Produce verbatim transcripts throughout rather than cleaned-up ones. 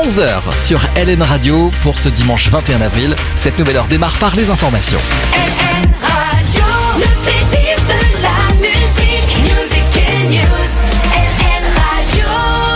onze heures sur L N Radio pour ce dimanche vingt et un avril. Cette nouvelle heure démarre par les informations. L N Radio, le plaisir de la musique, music and news. L N Radio.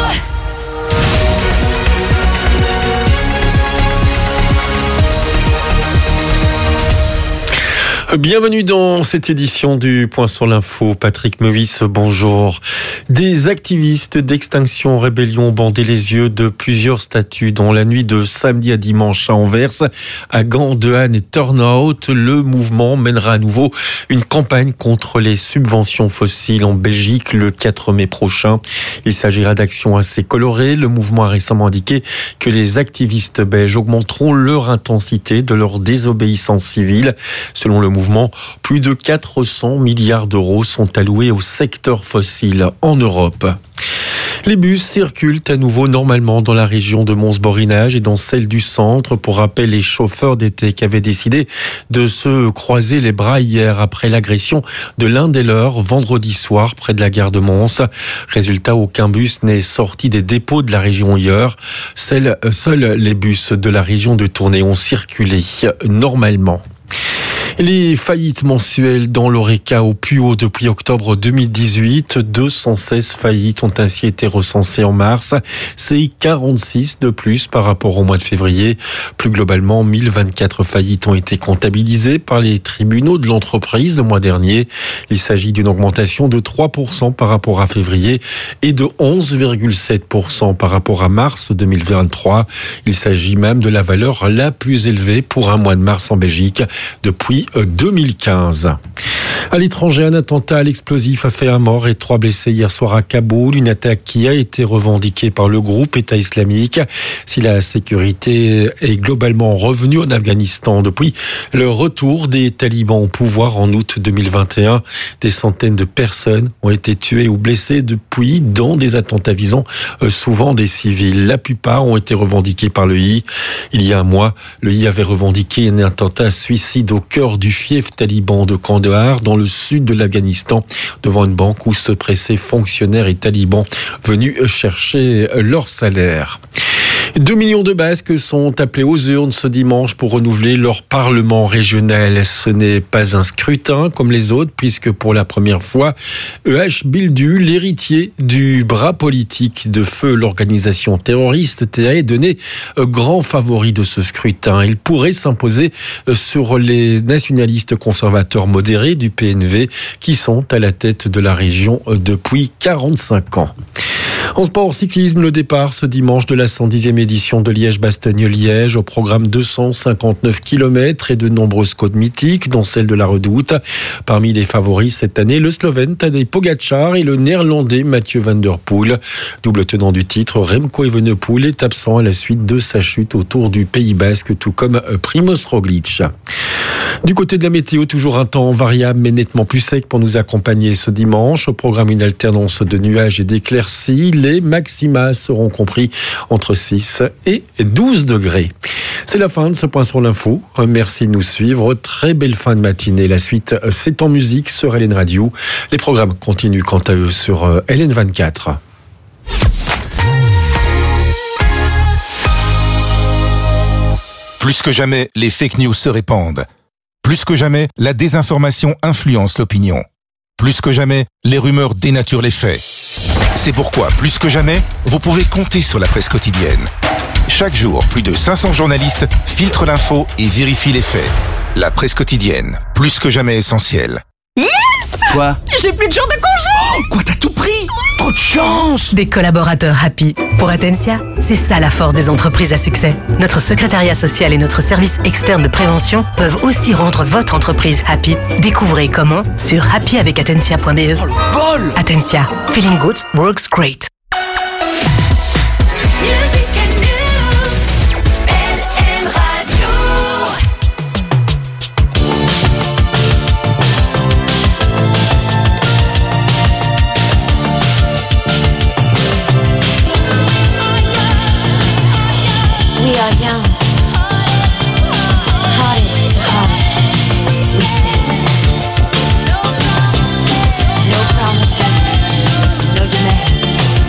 Bienvenue dans cette édition du Point sur l'info. Patrick Mevis, bonjour. Des activistes d'Extinction Rébellion ont bandé les yeux de plusieurs statues dont la nuit de samedi à dimanche à Anvers, à Gand, De Haan et Turnhout. Le mouvement mènera à nouveau une campagne contre les subventions fossiles en Belgique le quatre mai prochain. Il s'agira d'actions assez colorées. Le mouvement a récemment indiqué que les activistes belges augmenteront leur intensité de leur désobéissance civile. Selon le mouvement, Mouvement, plus de quatre cents milliards d'euros sont alloués au secteur fossile en Europe. Les bus circulent à nouveau normalement dans la région de Mons-Borinage et dans celle du centre. Pour rappel, les chauffeurs d'E T E C avaient décidé de se croiser les bras hier après l'agression de l'un des leurs vendredi soir près de la gare de Mons. Résultat, aucun bus n'est sorti des dépôts de la région hier. Seuls, seuls les bus de la région de Tournai ont circulé normalement. Les faillites mensuelles dans l'Oreca au plus haut depuis octobre deux mille dix-huit. deux cent seize faillites ont ainsi été recensées en mars. C'est quarante-six de plus par rapport au mois de février. Plus globalement, mille vingt-quatre faillites ont été comptabilisées par les tribunaux de l'entreprise le mois dernier. Il s'agit d'une augmentation de trois pour cent par rapport à février et de onze virgule sept pour cent par rapport à mars deux mille vingt-trois. Il s'agit même de la valeur la plus élevée pour un mois de mars en Belgique depuis deux mille quinze. À l'étranger, un attentat à l'explosif a fait un mort et trois blessés hier soir à Kaboul. Une attaque qui a été revendiquée par le groupe État islamique. Si la sécurité est globalement revenue en Afghanistan depuis le retour des talibans au pouvoir en août deux mille vingt et un, des centaines de personnes ont été tuées ou blessées depuis dans des attentats visant souvent des civils. La plupart ont été revendiqués par le I. Il y a un mois, le I avait revendiqué un attentat suicide au cœur du fief taliban de Kandahar, dans le sud de l'Afghanistan, devant une banque où se pressaient fonctionnaires et talibans venus chercher leur salaire. Deux millions de Basques sont appelés aux urnes ce dimanche pour renouveler leur parlement régional. Ce n'est pas un scrutin comme les autres, puisque pour la première fois, E H Bildu, l'héritier du bras politique de feu, l'organisation terroriste T A, est donné grand favori de ce scrutin. Il pourrait s'imposer sur les nationalistes conservateurs modérés du P N V, qui sont à la tête de la région depuis quarante-cinq ans. En sport cyclisme, le départ ce dimanche de la cent dixième édition de Liège-Bastogne-Liège. Au programme deux cent cinquante-neuf kilomètres et de nombreuses côtes mythiques, dont celle de la Redoute. Parmi les favoris cette année, le Slovène Tadej Pogačar et le Néerlandais Mathieu van der Poel. Double tenant du titre, Remco Evenepoel est absent à la suite de sa chute autour du Pays Basque, tout comme Primož Roglič. Du côté de la météo, toujours un temps variable mais nettement plus sec pour nous accompagner ce dimanche. Au programme, une alternance de nuages et d'éclaircies. Les maxima seront compris entre six et douze degrés. C'est la fin de ce point sur l'info. Merci de nous suivre. Très belle fin de matinée. La suite, c'est en musique sur L N Radio. Les programmes continuent quant à eux sur L N vingt-quatre. Plus que jamais, les fake news se répandent. Plus que jamais, la désinformation influence l'opinion. Plus que jamais, les rumeurs dénaturent les faits. C'est pourquoi, plus que jamais, vous pouvez compter sur la presse quotidienne. Chaque jour, plus de cinq cents journalistes filtrent l'info et vérifient les faits. La presse quotidienne, plus que jamais essentielle. Yes! Quoi? J'ai plus de jours de congé! Oh, quoi, t'as tout pris? Trop de chance! Des collaborateurs happy. Pour Atensia, c'est ça la force des entreprises à succès. Notre secrétariat social et notre service externe de prévention peuvent aussi rendre votre entreprise happy. Découvrez comment sur happy avec atensia point b e. Oh le bol! Atensia, feeling good works great. Music and news. L N Radio. We are young, hearted to heart, we stand. No promises, no demands.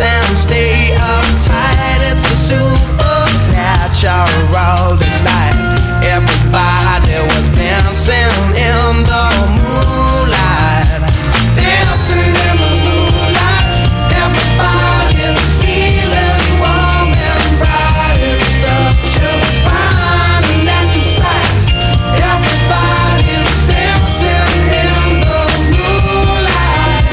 and stay uptight. It's a supernatural delight. Everybody was dancing in the moonlight. Dancing in the moonlight. Everybody's feeling warm and bright. It's such a fine and natural sight. Everybody's dancing in the moonlight.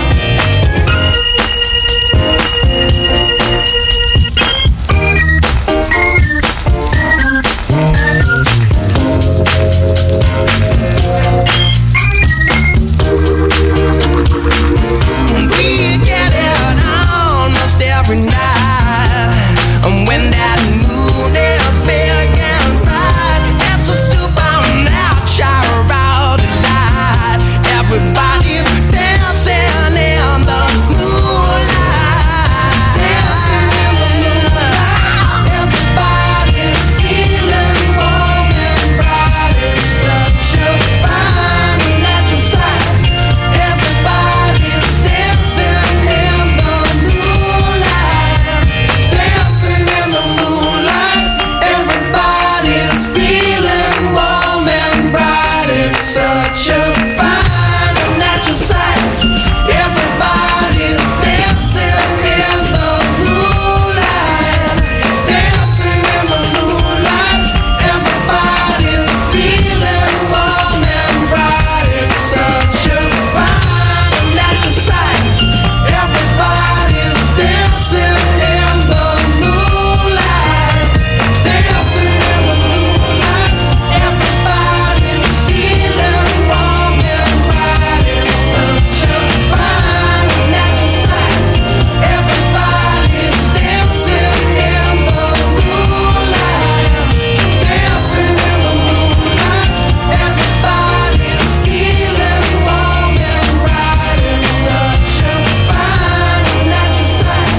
We get it almost every night. And when that moon is big and bright, it's a supernatural delight. Everybody's dancing in the moonlight. Dancing in the moonlight. Everybody's feeling warm and bright. It's such a fine and natural sight. Everybody's dancing in the moonlight. Dancing in the moonlight. Everybody's feeling warm and bright. It's such a fine and natural sight. Everybody's dancing in the moonlight. Dancing in the moonlight. Everybody's feeling warm and bright. It's such a fine and natural sight. Everybody's dancing in the moonlight. Dancing in the moonlight. Everybody's feeling warm and bright. It's such a fine and natural sight. Everybody's dancing in the moonlight. Dancing in the moonlight. Everybody's feeling warm and bright. It's such a fine and natural sight.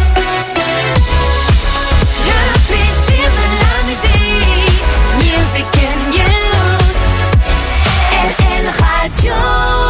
Le plaisir de la musique, Music and News, L L Radio.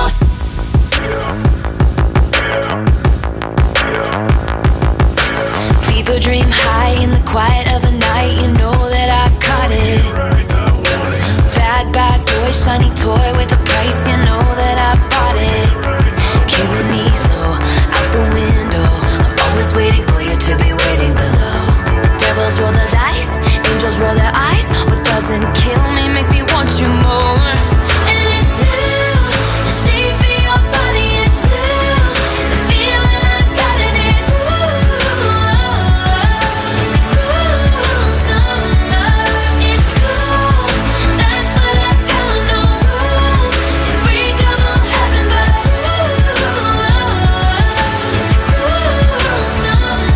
People dream high in the quiet of the night. You know that I caught it. Bad, bad boy, shiny toy with a price. You know that I bought it. Killing me slow, out the window. I'm always waiting for you to be waiting below. Devils roll the dice, angels roll their eyes. What doesn't kill me makes me want you more. And it's blue, the shape of your body is blue. The feeling I got in it's blue. It's a cruel summer. It's cool, that's what I tell 'em. No rules, unbreakable heaven, but ooh, it's a cruel summer.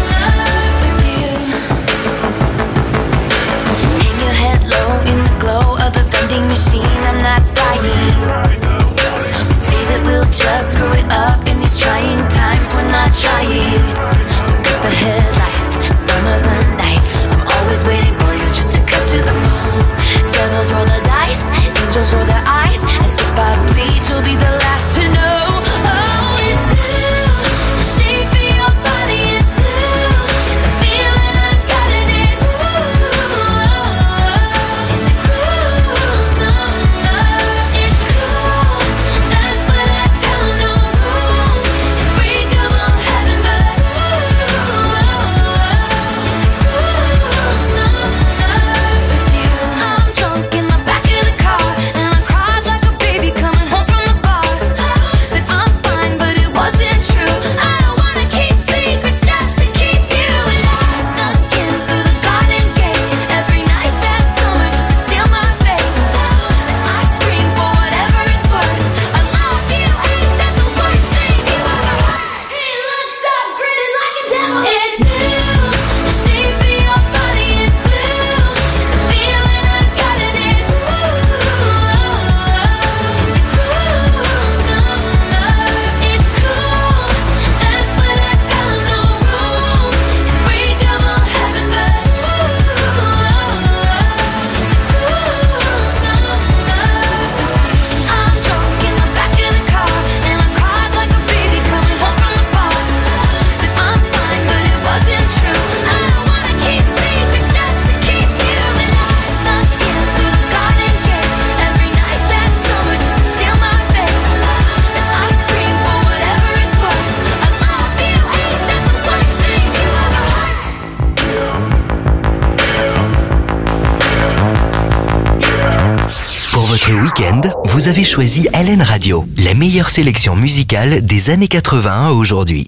week-end, vous avez choisi L N Radio, la meilleure sélection musicale des années quatre-vingts à aujourd'hui.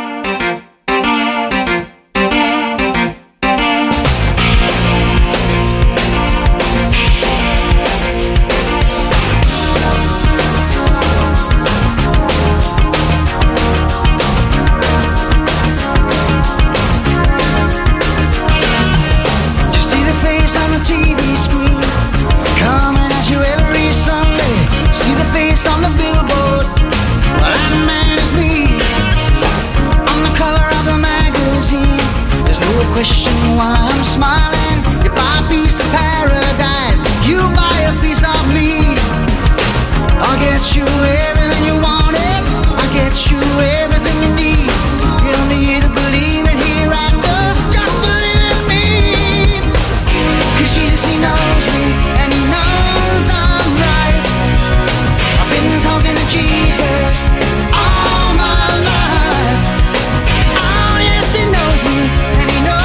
Question why I'm smiling. You buy a piece of paradise, you buy a piece of me. I'll get you everything you wanted, I'll get you everything you need. You don't need to believe in hereafter, just believe in me. Cause Jesus, he knows me, and he knows I'm right. I've been talking to Jesus all my life. Oh yes, he knows me, and he knows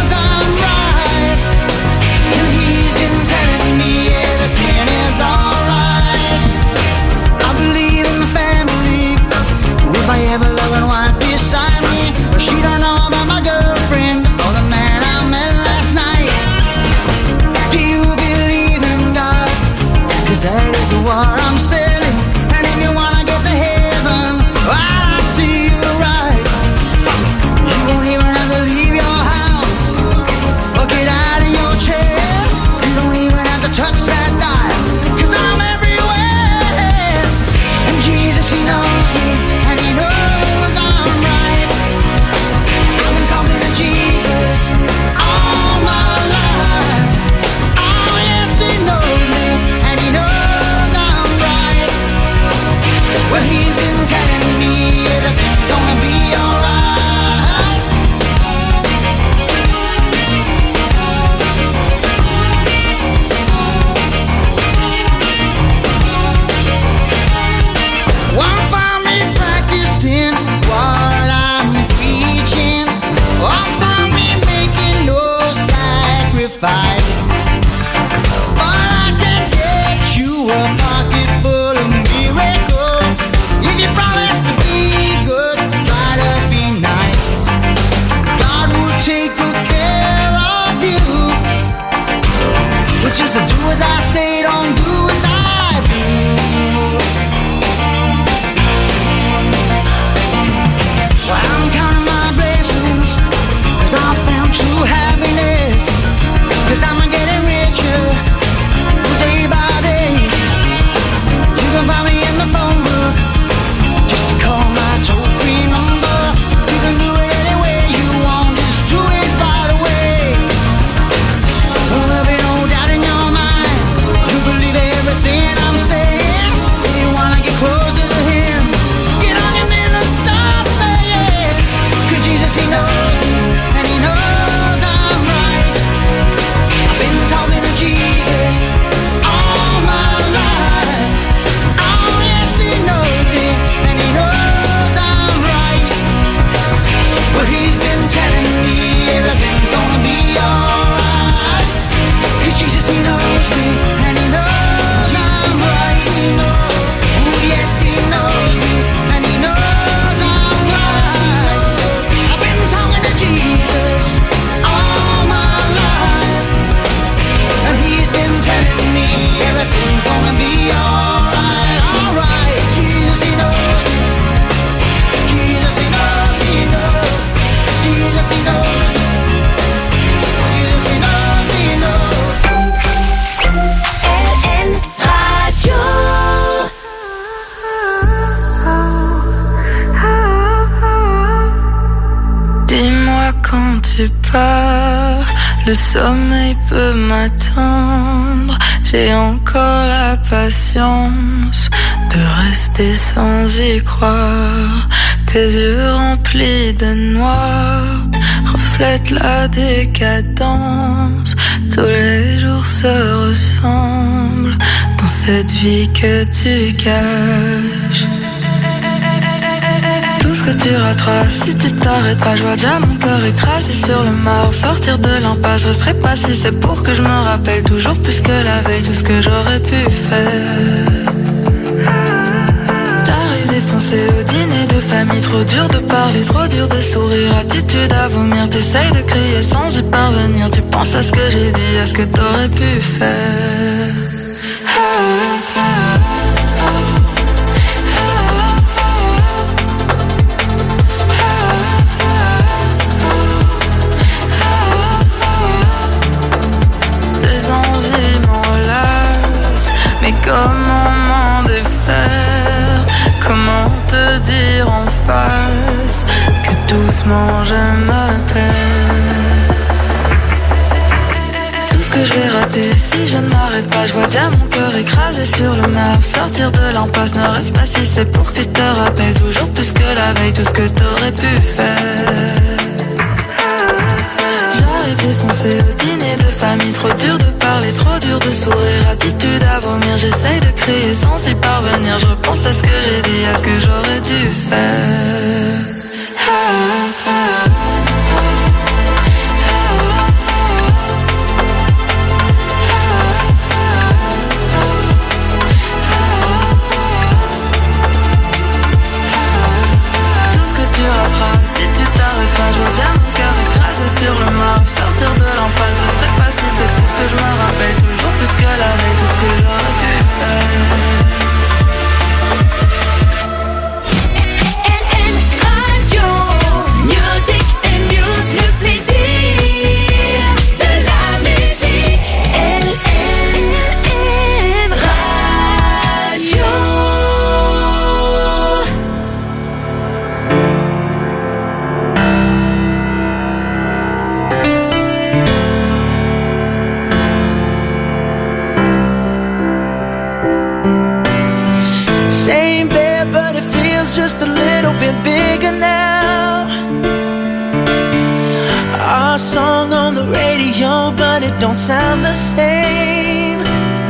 my ever-loving wife beside me. But she don't know about my girlfriend or the man I met last night. Do you believe in God? Cause that is what I'm selling. And if you wanna get to heaven, I'll see you right. You won't even have to leave your house or get out of your chair. You don't even have to touch that dial, cause I'm everywhere. And Jesus, he knows me, and he knows I'm right. I've been talking to Jesus all my life. Oh yes, he knows me, and he knows I'm right. Well, he's been telling me everything's gonna be alright. Won't find me practicing what I'm preaching. Won't find me making no sacrifice. But I can get you a pocket full of miracles. If you promise to be good, try to be nice. God will take good care of you. But just do as I say, don't do as I do. Well, I'm counting my blessings, cause I found true happiness. Cause I'm getting richer day by day. You can find me in the phone book, just to call my toll-free number. You can do it any way you want, just do it right away. Well, there'll be no doubt in your mind, you believe everything I'm saying. If you wanna get closer to him, get on your knees and start praying. Cause Jesus, he knows me, and he knows I'm right. I've been talking to Jesus all my life. Oh yes, he knows me, and he knows I'm right. Well, he's been telling me everything's gonna be alright. Cause Jesus, he knows me, and he knows I'm right. Oh yes, he knows me, and he knows I'm right. I've been talking to Jesus all my life, and he's been telling me everything's gonna be alright, alright. Jesus, he knows me. Jesus, he knows me, he knows. Jesus, he knows me. Jesus, he knows me, he knows. L N Radio. Dis-moi quand tu pars, le sommeil peut m'attendre. J'ai encore la patience de rester sans y croire. Tes yeux remplis de noir reflètent la décadence. Tous les jours se ressemblent dans cette vie que tu caches. Tout ce que tu tu rateras si tu t'arrêtes pas. Je vois déjà mon cœur écrasé sur le marbre. Sortir de l'impasse, je resterai pas si c'est pour que je me rappelle toujours plus que la veille tout ce que j'aurais pu faire. T'arrives défoncé au dîner de famille, trop dur de parler, trop dur de sourire, attitude à vomir, t'essayes de crier sans y parvenir. Tu penses à ce que j'ai dit, à ce que t'aurais pu faire. Ah, ah, ah, mais comment m'en défaire? Comment te dire en face que doucement je me perds? Tout ce que je vais rater si je ne m'arrête pas. Je vois déjà mon cœur écrasé sur le marbre. Sortir de l'impasse, ne reste pas si c'est pour que tu te rappelles toujours plus que la veille tout ce que t'aurais pu faire. Défoncé au dîner de famille, trop dur de parler, trop dur de sourire, attitude à vomir, j'essaye de crier sans y parvenir. Je repense à ce que j'ai dit, à ce que j'aurais dû faire. Ah, ah, ah. Si tu t'arrêtes pas, je vois bien mon cœur écrasé sur le marbre. Sortir de l'impasse, je sais pas si c'est pour que je me rappelle toujours plus que la veille tout ce que j'aurais dû faire. L N Radio, Music and News, le plaisir de la musique. L N Radio. Same bed, but it feels just a little bit bigger now. Our song on the radio, but it don't sound the same.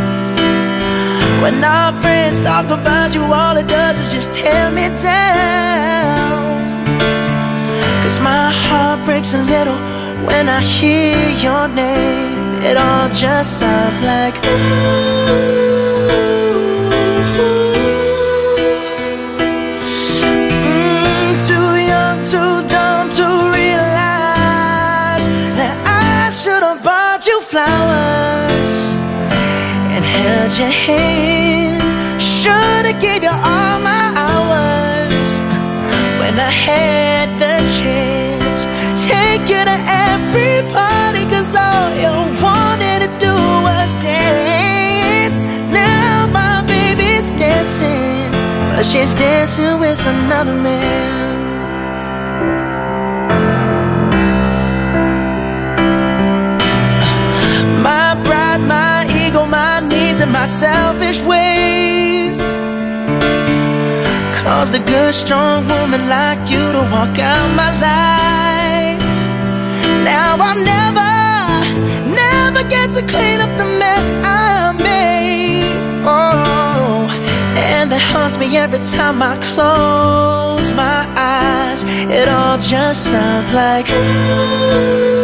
When our friends talk about you, all it does is just tear me down. Cause my heart breaks a little when I hear your name. It all just sounds like ooh. Too dumb to realize that I should have bought you flowers and held your hand. Should have gave you all my hours when I had the chance. Take you to every party, cause all you wanted to do was dance. Now my baby's dancing, but she's dancing with another man. My selfish ways caused a good strong woman like you to walk out my life. Now I'll never, never get to clean up the mess I made. Oh, and that haunts me every time I close my eyes. It all just sounds like ooh.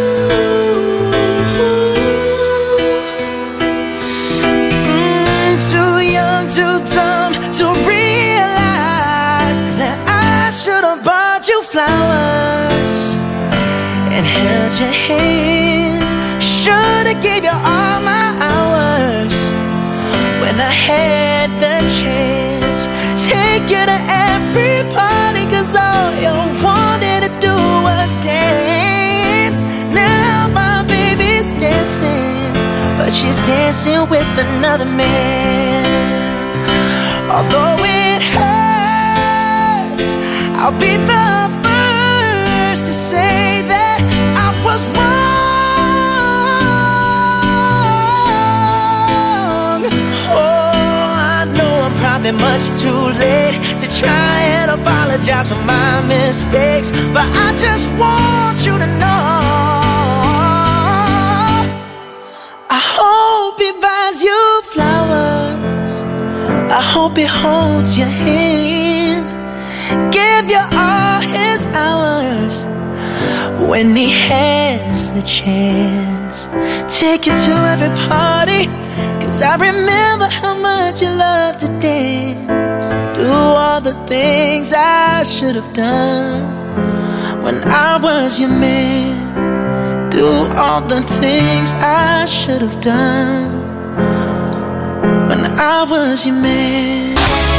Too dumb to realize that I should have bought you flowers and held your hand. Should have gave you all my hours when I had the chance. Take you to every party, cause all you wanted to do was dance. Now my baby's dancing, but she's dancing with another man. Although it hurts, I'll be the first to say that I was wrong. Oh, I know I'm probably much too late to try and apologize for my mistakes, but I just want you to know I hope he buys you flowers, I hope he holds your hand, give you all his hours when he has the chance. Take you to every party, cause I remember how much you loved to dance. Do all the things I should have done when I was your man. Do all the things I should have done when I was your man.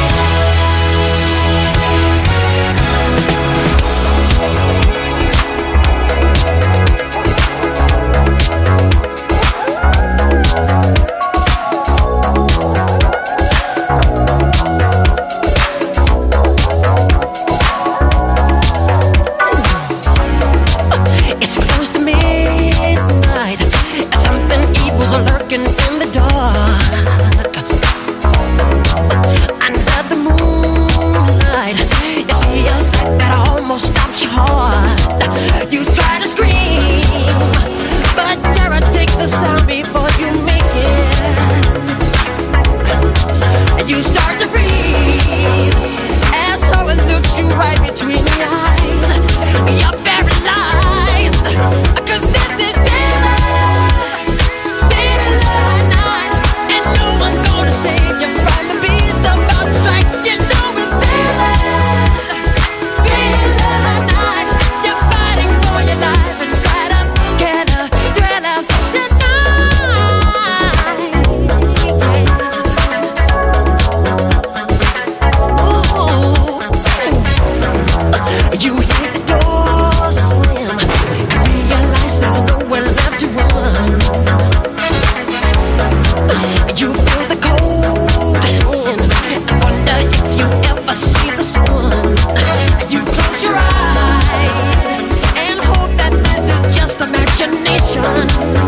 Lurking in the dark under the moonlight, you see a sight that almost stops your heart. You try to scream, but terror takes the sound before you make it. You start to freeze as someone looks you right between the eyes. You're paralyzed, 'cause this is save you from the beast about to strike. You know it's daylight, daylight. You're fighting for your life inside a killer, thriller tonight. Ooh. You hear the door slam and realize there's nowhere left to run. You feel the cold hand and wonder if you ever see the sun. You close your eyes and hope that this is just imagination,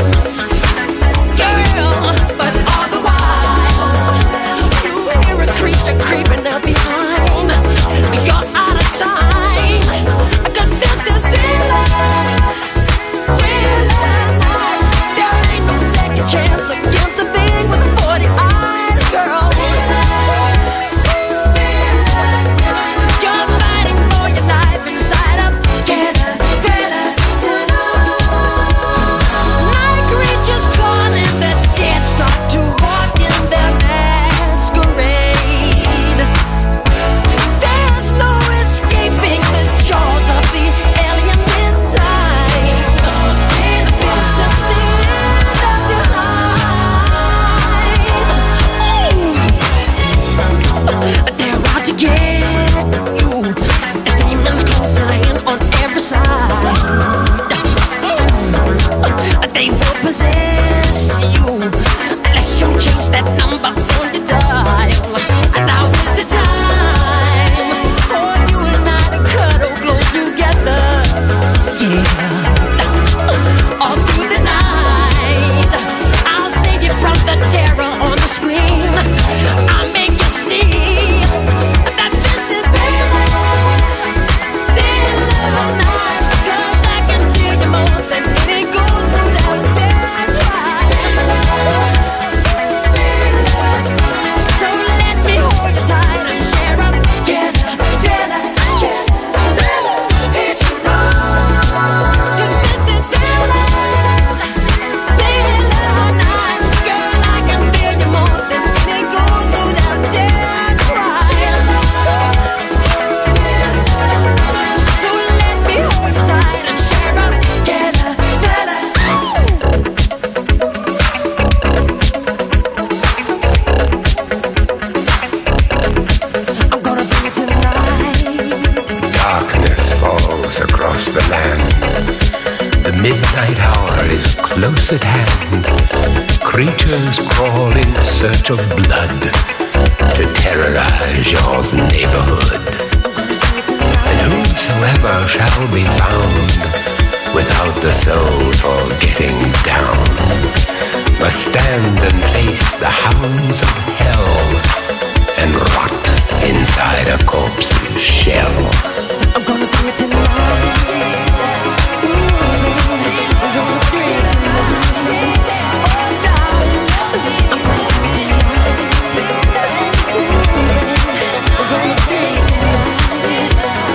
girl. But all the while you hear a creature creeping up behind. You're out of time, 'cause this is daylight, daylight. There ain't no second chance against the thing with the forty eyes, girl. You're fighting for your life inside a killer, killer night creatures calling the dead start to walk in their masquerade. There's no escaping the jaws of the alien this time. This is the end of your life. They're out to get you. There's demons closing in on every side. They will possess you unless you change that number on your dial. And now is the time for you and I to cuddle close together. Yeah. All through the night, I'll save you from the terror on the screen. I'll make you see that this is daylight, daylight. 'Cause I can feel you more than any goes through that dead try. So let me hold you tight and share up together, together, together. It's wrong, 'cause this is daylight, daylight. Girl, I can feel you more than any goes through that dead try. So let me hold you tight and share up together, together. I'm gonna bring it tonight. Darkness falls across the land. The midnight hour is close at hand. Creatures crawl in search of blood to terrorize your neighborhood. And whosoever shall be found without the soul for getting down must stand and face the hounds of hell and rot inside a corpse's shell. I'm gonna bring it tonight. I'm gonna bring it tonight. Oh, darling, I'm gonna bring it tonight. I'm gonna bring it tonight.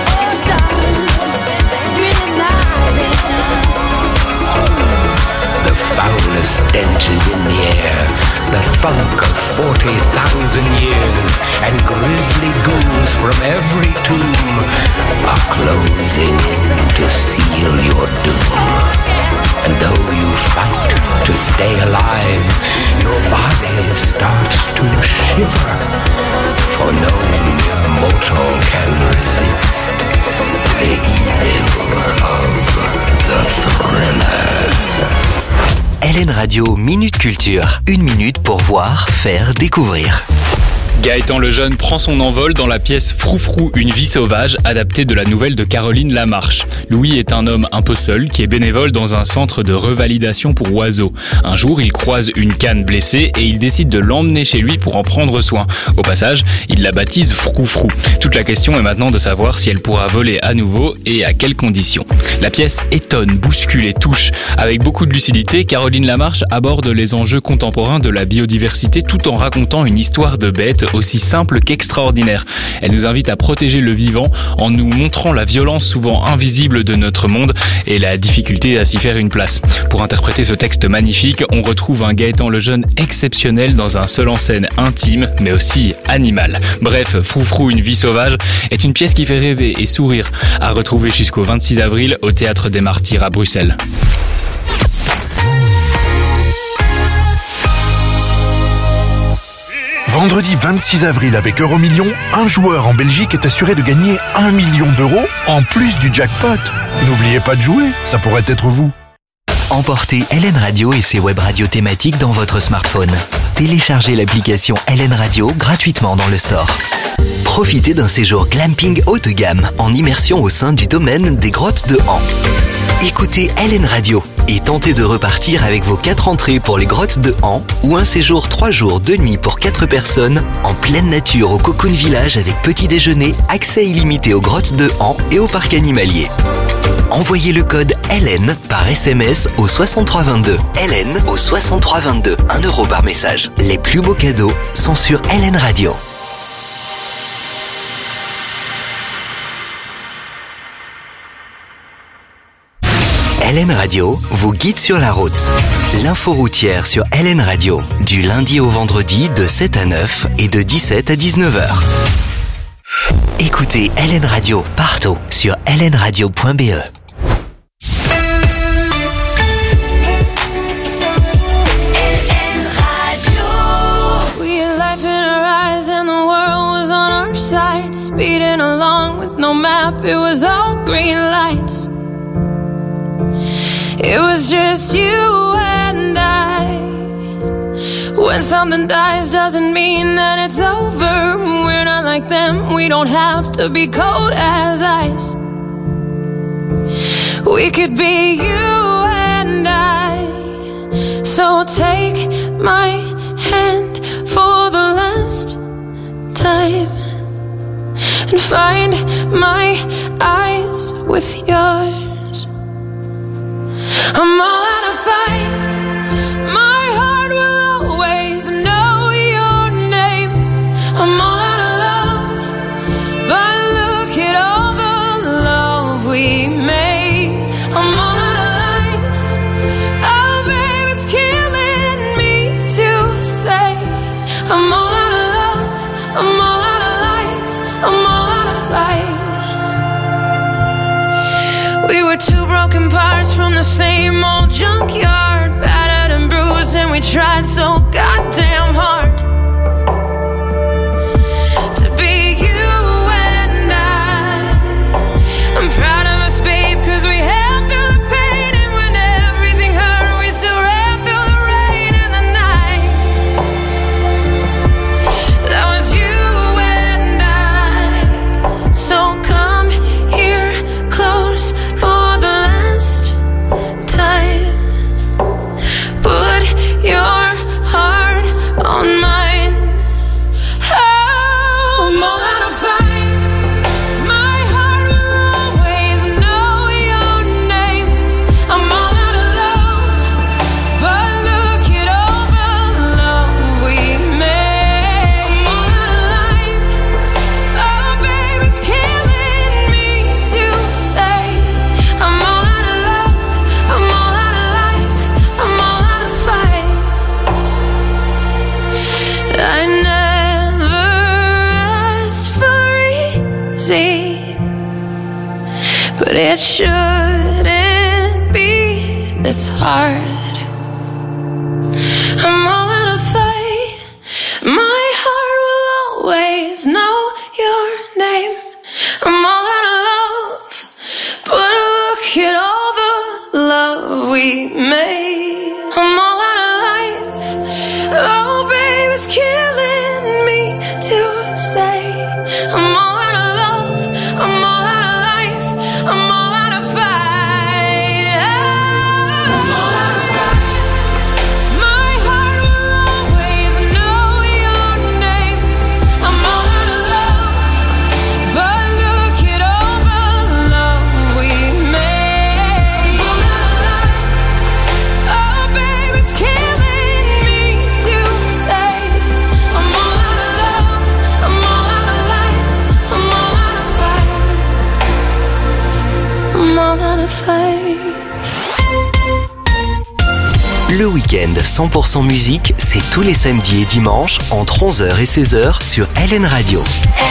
stench is in the air, the funk of forty thousand years, and grisly ghouls from every tomb are closing in to seal your doom. And though you fight to stay alive, your body starts to shiver, for no mere mortal can resist the evil of the thriller. L N Radio Minute Culture. Une minute pour voir, faire, découvrir. Gaëtan Lejeune prend son envol dans la pièce Froufrou, une vie sauvage, adaptée de la nouvelle de Caroline Lamarche. Louis est un homme un peu seul qui est bénévole dans un centre de revalidation pour oiseaux. Un jour, il croise une canne blessée et il décide de l'emmener chez lui pour en prendre soin. Au passage, il la baptise Froufrou. Toute la question est maintenant de savoir si elle pourra voler à nouveau et à quelles conditions. La pièce étonne, bouscule et touche. Avec beaucoup de lucidité, Caroline Lamarche aborde les enjeux contemporains de la biodiversité tout en racontant une histoire de bête aussi simple qu'extraordinaire. Elle nous invite à protéger le vivant en nous montrant la violence souvent invisible de notre monde et la difficulté à s'y faire une place. Pour interpréter ce texte magnifique, on retrouve un Gaëtan Lejeune exceptionnel dans un seul en scène intime mais aussi animal. Bref, Froufrou, une vie sauvage est une pièce qui fait rêver et sourire, à retrouver jusqu'au vingt-six avril au Théâtre des Martyrs à Bruxelles. Vendredi vingt-six avril avec Euromillions, un joueur en Belgique est assuré de gagner un million d'euros en plus du jackpot. N'oubliez pas de jouer, ça pourrait être vous. Emportez L N Radio et ses web radios thématiques dans votre smartphone. Téléchargez l'application L N Radio gratuitement dans le store. Profitez d'un séjour glamping haut de gamme en immersion au sein du domaine des grottes de Han. Écoutez L N Radio et tentez de repartir avec vos quatre entrées pour les grottes de Han ou un séjour trois jours deux nuits pour quatre personnes en pleine nature au Cocoon Village avec petit déjeuner, accès illimité aux grottes de Han et au parc animalier. Envoyez le code L N par S M S au soixante-trois vingt-deux. L N au soixante-trois vingt-deux. un euro par message. Les plus beaux cadeaux sont sur L N Radio. L N Radio vous guide sur la route. L'info routière sur L N Radio, du lundi au vendredi de sept à neuf et de dix-sept à dix-neuf heures. Écoutez L N Radio partout sur L N radio point B E. Speeding along with no map, it was all green lights. It was just you and I. When something dies doesn't mean that it's over. We're not like them, we don't have to be cold as ice. We could be you and I. So take my hand for the last time and find my eyes with yours. I'm all out of fight. My heart will always know your name. I'm all out of love, but look at all the love we made. I'm all out of life. Oh, babe, it's killing me to say I'm all out of love. I'm all out of life. I'm all out of fight. We were two broken parts from the same old junkyard, battered and bruised, and we tried so goddamn hard to be you and I. I'm proud of us, babe, cause we held through the pain, and when everything hurt, we still ran through the rain and the night. That was you and I. So come here close for the last time. Put your heart It shouldn't be this hard. I'm all out of fight. My heart will always know your name. I'm all out of love, but look at all the love we made. I'm all out of life. Oh, babe, it's killing me to say. I'm all out of love. I'm all out of life. I'm all out of fight. I'm all out of fight. My heart will always know your name. I'm all out of love, but look at all the love we made. I'm all out of life. Oh, babe, it's killing me to say. I'm all out of love. I'm all out of life. I'm all out of fight. I'm all out of fight. Le week-end cent pour cent musique, c'est tous les samedis et dimanches entre onze heures et seize heures sur L N Radio.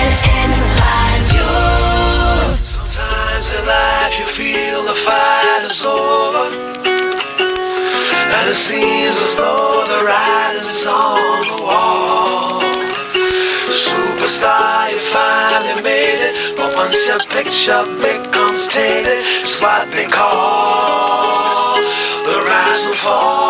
Sometimes in life you feel the fight is over, and it seems as though the writing's on the wall. Superstar, you finally made it, but once your picture becomes tainted, it's what they call the rise and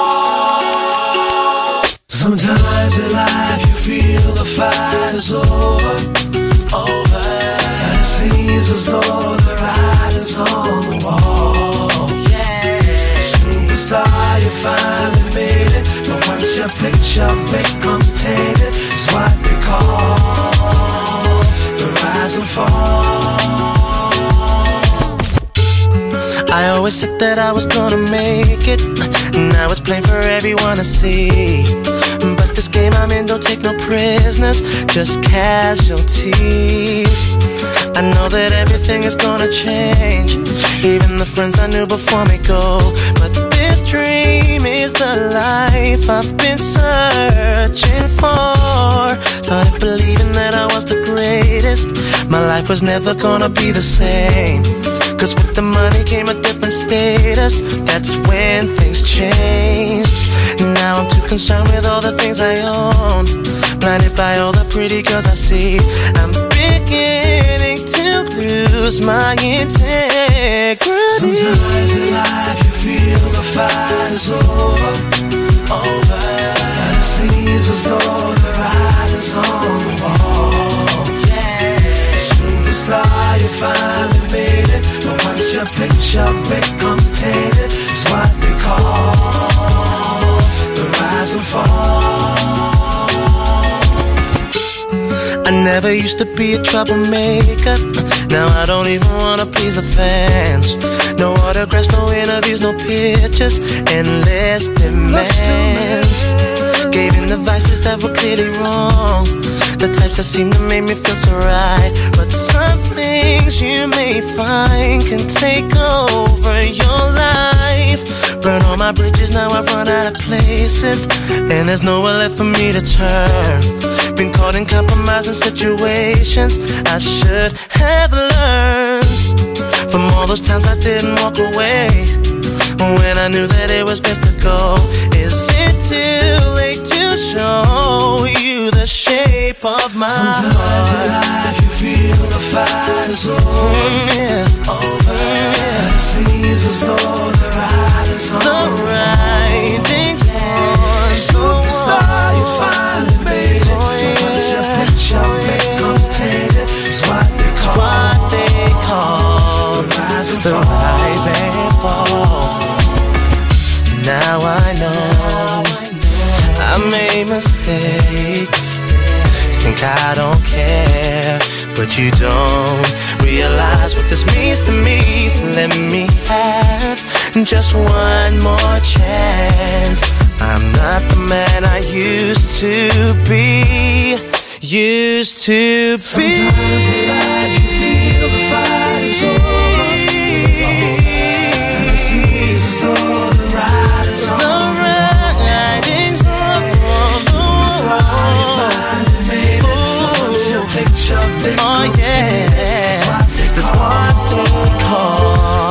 fall. Sometimes in life you feel the fight is over, over, and it seems as though the writing's on the wall. Yeah, superstar, you finally made it, but once your picture becomes tainted, it's what they call the rise and fall. I always said that I was gonna make it. Now it's plain for everyone to see. But this game I'm in don't take no prisoners, just casualties. I know that everything is gonna change. Even the friends I knew before me go. But this dream is the life I've been searching for. Started believing that I was the greatest. My life was never gonna be the same. Cause with the money came a different status. That's when things changed. Now I'm too concerned with all the things I own, blinded by all the pretty girls I see. I'm beginning to lose my integrity. Sometimes in life you feel the fight is over, over, and it seems as though the writing's on the wall. Yeah, superstar, you finally made it, but once your picture becomes tainted, it's what they call the rise and fall. I never used to be a troublemaker. Now I don't even wanna please the fans. No autographs, no interviews, no pictures, endless demands. Gave in the vices that were clearly wrong, the types that seem to make me feel so right. But some things you may find can take over your life. Burn all my bridges, now I've run out of places, and there's nowhere left for me to turn. Been caught in compromising situations I should have learned from all those times I didn't walk away when I knew that it was best to go. Is it too late to show you the shape of my Sometimes heart? in life you feel the fight is over, mm, yeah. over, yeah. And it seems as though the writing's on the writing's on the superstar, you finally made it, but once your picture becomes tainted, it's what they call, what they call the rise and the fall. rise and fall. Now I know I made mistakes. Think I don't care, but you don't realize what this means to me. So let me have just one more chance. I'm not the man I used to be. Used to be. Sometimes in life you feel the fight is over, and it seems as though the writing's on the wall. Oh yeah, that's what they call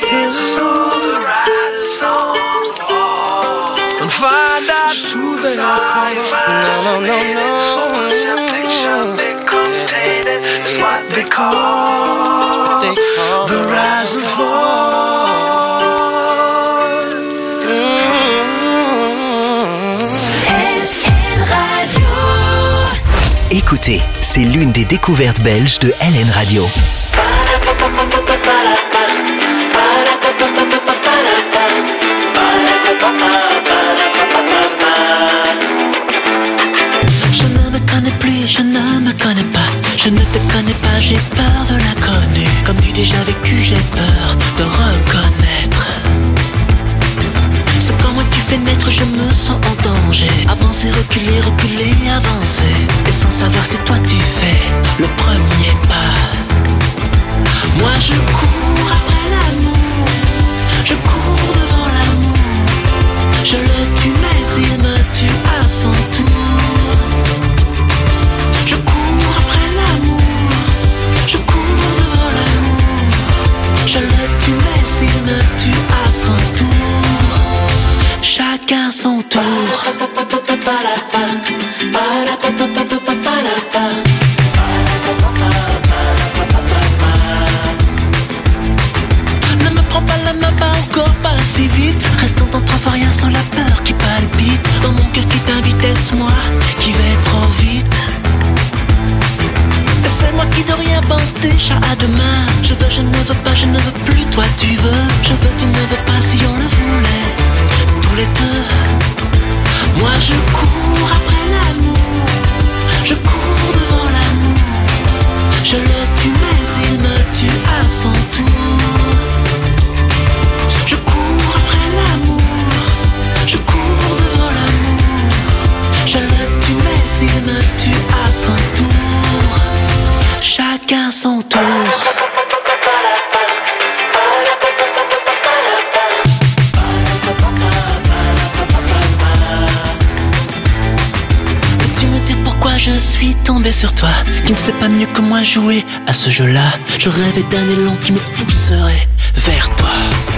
can all the writers on the wall. and find out who they are. No, no, no, no. Once your picture becomes tainted, it's what they call, they call the rise and fall. Écoutez, c'est l'une des découvertes belges de L N Radio. Je ne me connais plus, je ne me connais pas. Je ne te connais pas, j'ai peur de l'inconnu. Comme tu déjà vécu, j'ai peur de reconnaître. C'est quand moi tu fais naître, je me sens en danger. Avancer, reculer, reculer, avancer. Et sans savoir si toi tu fais le premier pas. Moi je cours après l'amour, je cours devant l'amour. Je le tue mais il me tue à son tour. Je cours après l'amour, je cours devant l'amour. Je le tue mais il me tue à son tour. Chacun son tour. Ne me prends pas la main, pas encore, pas si vite. Restons dans trois fois rien sans la peur qui palpite. Dans mon cœur qui t'invite, est-ce moi qui vais trop vite? Et c'est moi qui de rien pense déjà à demain. Je veux, je ne veux pas, je ne veux plus, toi tu veux. Je veux, tu ne veux pas si on le voulait. Tous les deux. Moi je cours après l'amour, je cours devant l'amour. Je le tue mais il me tue à son tour. Je cours après l'amour, je cours devant l'amour. Je le tue mais il me tue à son tour. Chacun son tour. Je suis tombé sur toi, qui ne sais pas mieux que moi jouer à ce jeu-là. Je rêvais d'un élan qui me pousserait vers toi.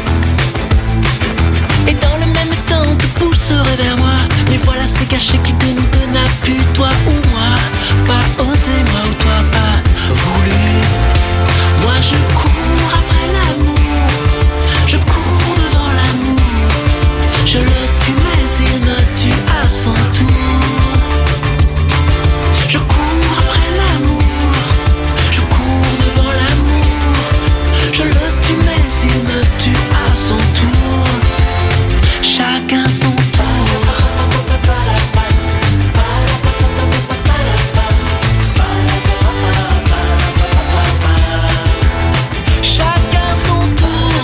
Et dans le même temps te pousserait vers moi. Mais voilà c'est caché qui de nous deux n'a pu, toi ou moi. Pas osé, moi ou toi, pas voulu. Moi je cours après l'amour, je cours devant l'amour. Je le tue mais il me tue à son tour. Je cours après l'amour, je cours devant l'amour. Je le tue mais il me tue à son tour. Chacun son tour. Chacun son tour.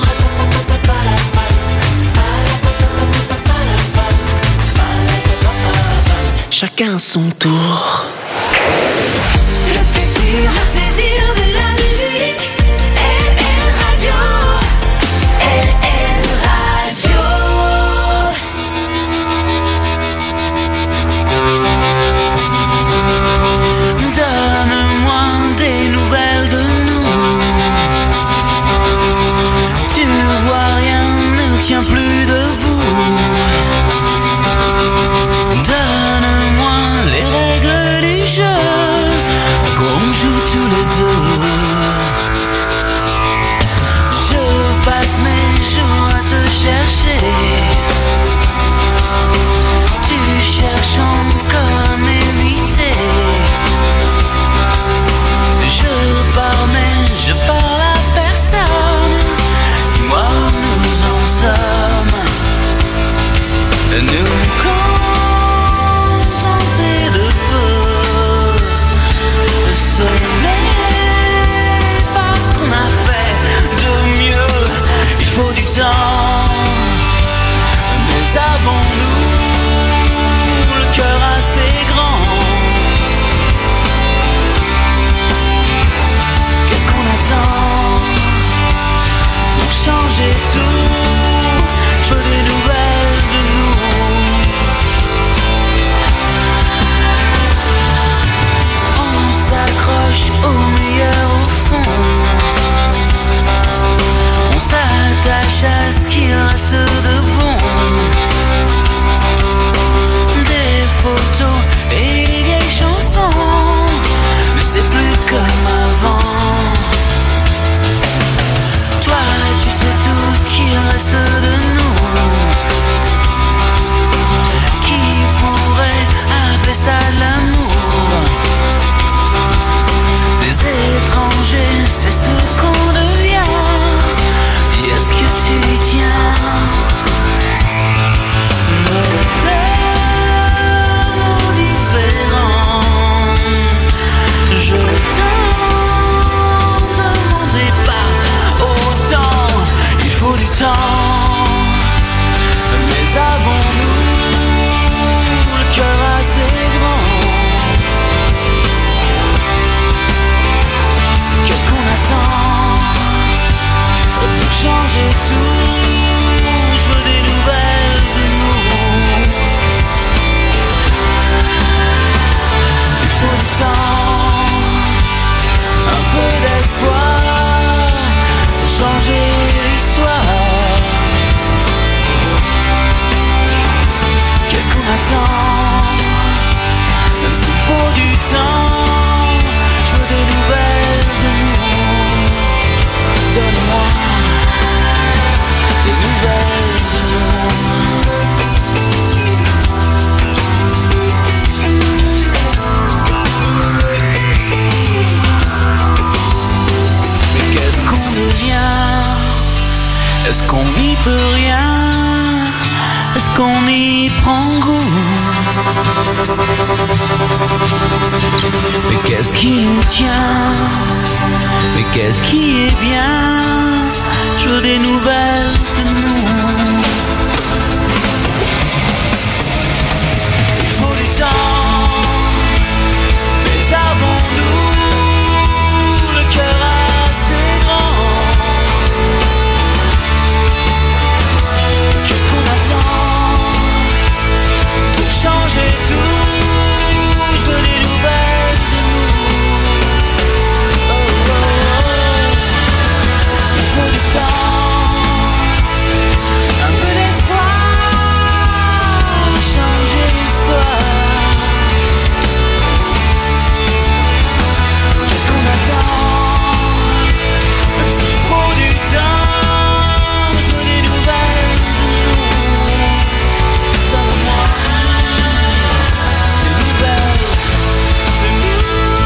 Chacun son tour. Le plaisir, le plaisir de la musique. L N Radio. L N Radio. Donne-moi des nouvelles de nous. Tu ne vois rien, ne tient plus debout. Donne-moi les règles du jeu, qu'on joue tous les deux. Je passe mes jours à te chercher. Tu cherches encore à m'éviter. Je parle mais je parle à personne. Dis-moi où nous en sommes. De nous contenter de peu, de soleil, parce qu'on a fait de mieux. Il faut du temps, mais avons-nous le cœur assez grand? Qu'est-ce qu'on attend pour changer tout? Je veux des nouvelles de nous. On s'accroche au meilleur au fond. On s'attache Est-ce qu'on n'y peut rien? Est-ce qu'on y prend goût? Mais qu'est-ce qui nous tient? Mais qu'est-ce qui est bien? Je veux des nouvelles de nous. Il faut du temps, mais avons-nous le cœur assez grand? Qu'est-ce qu'on attend pour changer tout? Je veux des nouvelles de nous. Oh, oh, oh. Il faut du temps, un peu d'espoir, changer l'histoire. Qu'est-ce qu'on attend? Même s'il faut du temps, je veux des nouvelles de nous. Donne-moi des nouvelles de nous.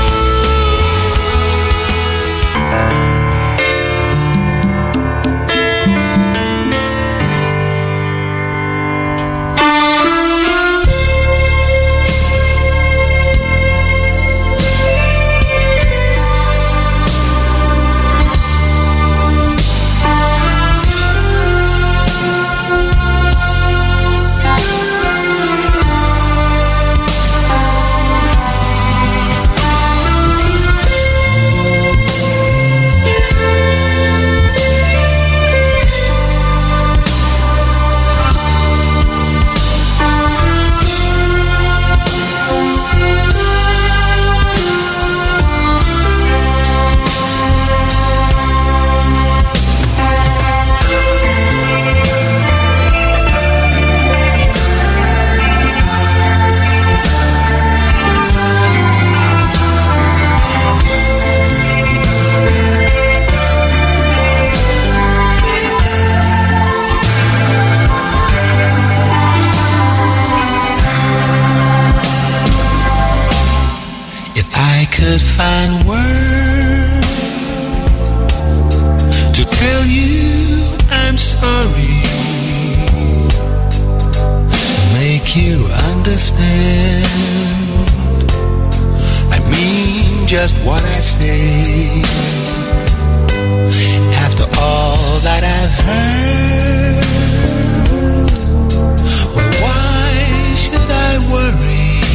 If I could find words to tell you I'm sorry, make you understand, I mean just what I say. After all that I've heard, well, why should I worry?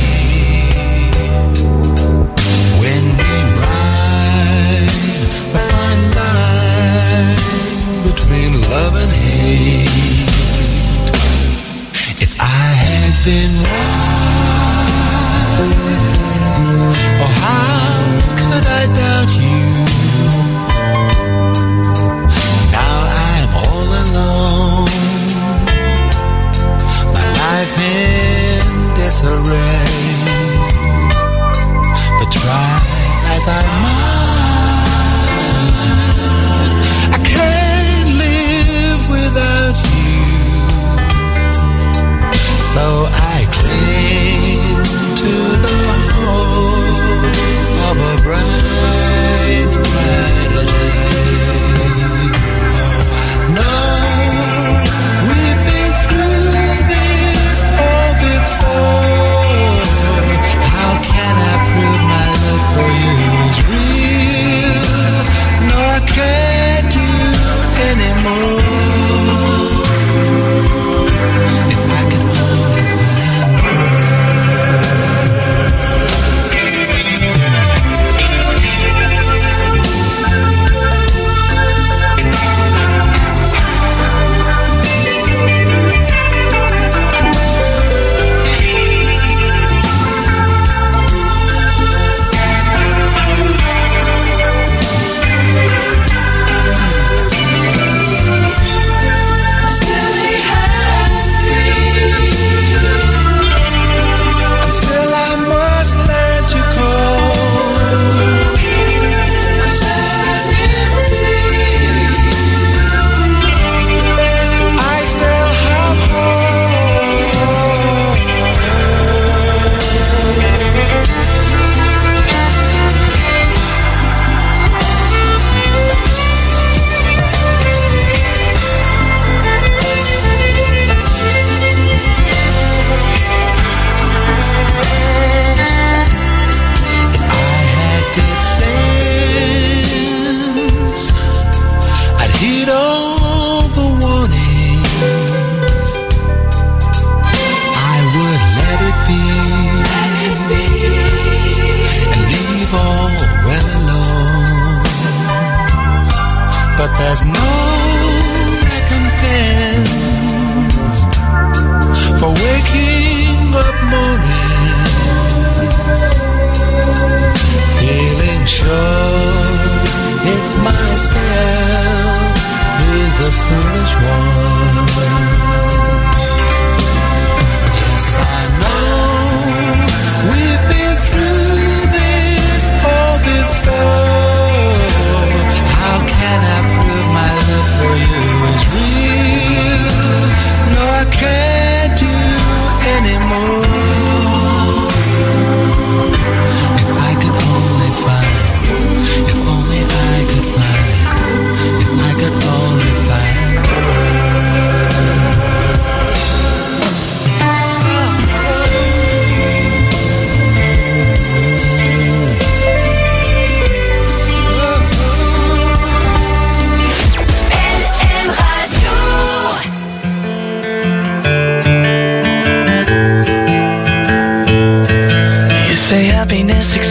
When we ride a fine line between love and hate, if I had been right, oh, how could I doubt you?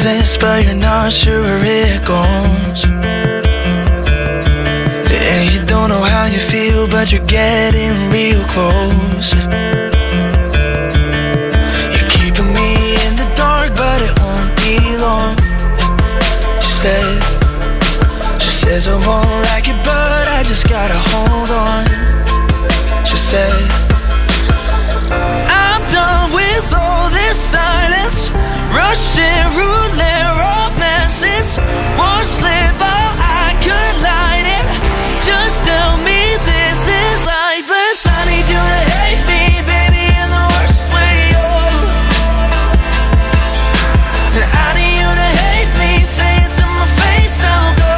exists, but you're not sure where it goes. And you don't know how you feel, but you're getting real close. You're keeping me in the dark, but it won't be long. She said, she says I won't like it, but I just gotta hold on. She said, I'm done with all this silence, rushing, ruling romances. One slip, oh, I could light it. Just tell me this is lifeless. I need you to hate me, baby, in the worst way, oh. I need you to hate me, say it to my face, I'll go.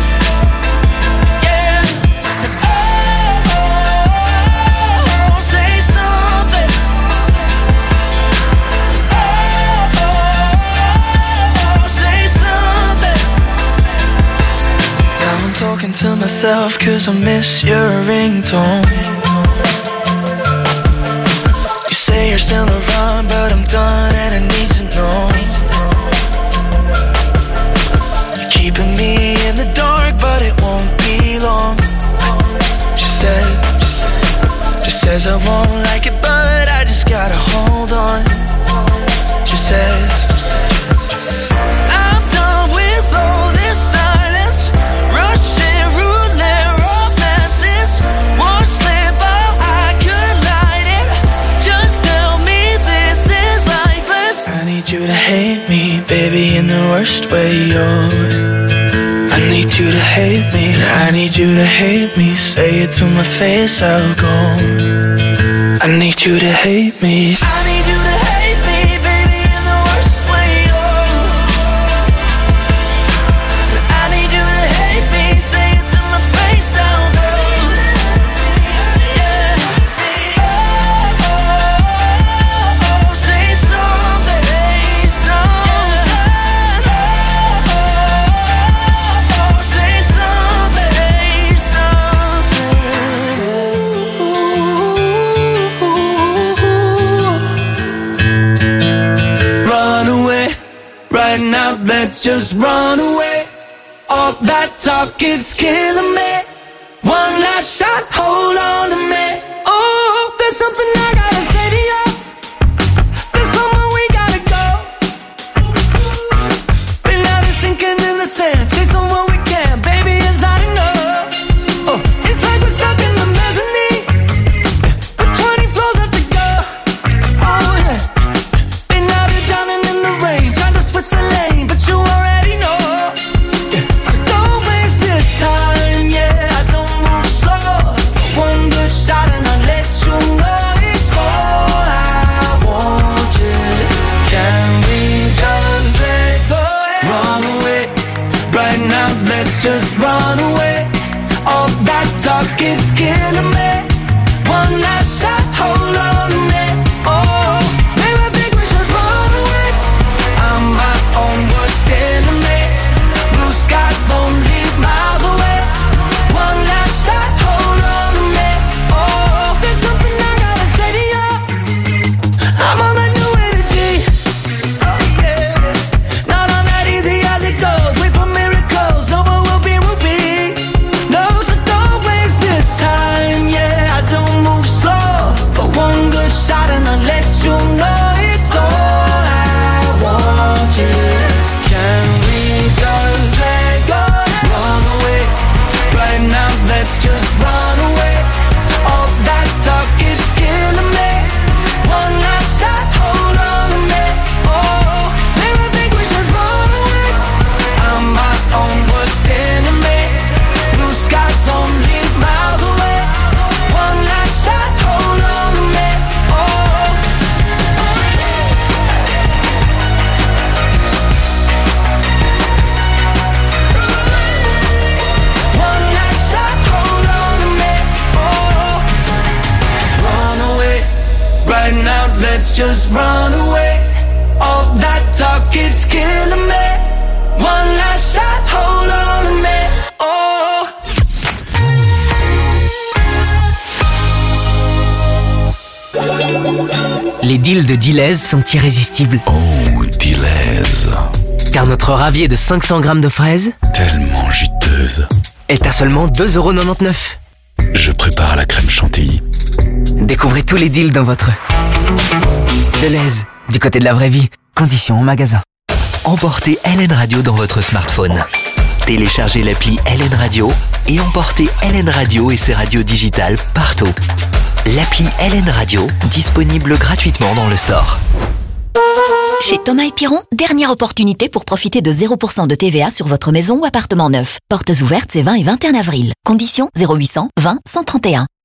Yeah. Oh, oh, oh, say something. Oh, oh, oh, say something. Now I'm talking to myself, cause I miss your ringtone. You say you're still around, but I'm done and I need to know. You're keeping me in the dark, but it won't be long. She said, she says I won't like it, but I just gotta hold on. She says, I'm done with all this silence, rushing, ruling romances. One slip, oh, I could light it. Just tell me this is lifeless. I need you to hate me, baby, in the worst way, yo. I need you to hate me, I need you to hate me. Say it to my face, I'll go. I need you to hate me. I need you to hate me, baby, in the worst way, oh. I need you to hate me, say it to my face, I'll go. Yeah. Oh, oh, oh, say something, say something. Oh, oh, oh, say something, say something. Run away, right now, let's just run away. All that talk is killing me. One last shot, hold on to me. Oh, there's something I gotta say to you. There's somewhere we gotta go. Been out here sinking in the sand, chasing what we can, baby, it's not enough. Oh, it's like we're stuck in the mezzanine, with twenty floors left to go. Oh yeah. Been out here drowning in the rain, trying to switch the lane, but you already know. Yeah. So don't waste this time, yeah, I don't move slow. One good shot and I'll let you know it's all I want, yeah. Can we just let go and run away? Right now, let's just run away. All that talk is killing me. One last shot, hold on to me. Oh, maybe I think we should run away. I'm my own worst enemy. Blue skies only miles away. One last shot, hold on to me. Oh, there's something I gotta say to you. I'm on that new energy. Oh yeah. Not on that easy as it goes. Wait for miracles. No, but we'll be, we'll be. No, so don't waste this time. Yeah, I don't move slow, but one good shot and I'll let you know it's all I want, yeah. Can we just let go and run away? Right now, let's just run away. All that talk is killing me. One last shot, hold on to me. Oh, maybe I think we should run away. I'm my own worst enemy. Blue skies only miles away. One last shot, hold on to me. Oh, one last shot, hold on to me. Oh, run away. Right now, let's just run away. All that talk is killing me. One last shot, hold on to me. Oh. Les deals de Deleuze sont irrésistibles. Oh, Deleuze. Car notre ravier de cinq cents grammes de fraises Tellement juteuse. est à seulement deux euros quatre-vingt-dix-neuf. Je prépare la crème chantilly. Découvrez tous les deals dans votre Deleuze, du côté de la vraie vie. Conditions en magasin. Emportez L N Radio dans votre smartphone. Téléchargez l'appli L N Radio et emportez L N Radio et ses radios digitales partout. L'appli L N Radio, disponible gratuitement dans le store. Chez Thomas et Piron, dernière opportunité pour profiter de zéro pour cent de T V A sur votre maison ou appartement neuf. Portes ouvertes ces vingt et vingt et un avril. Conditions zéro huit cent vingt cent trente et un.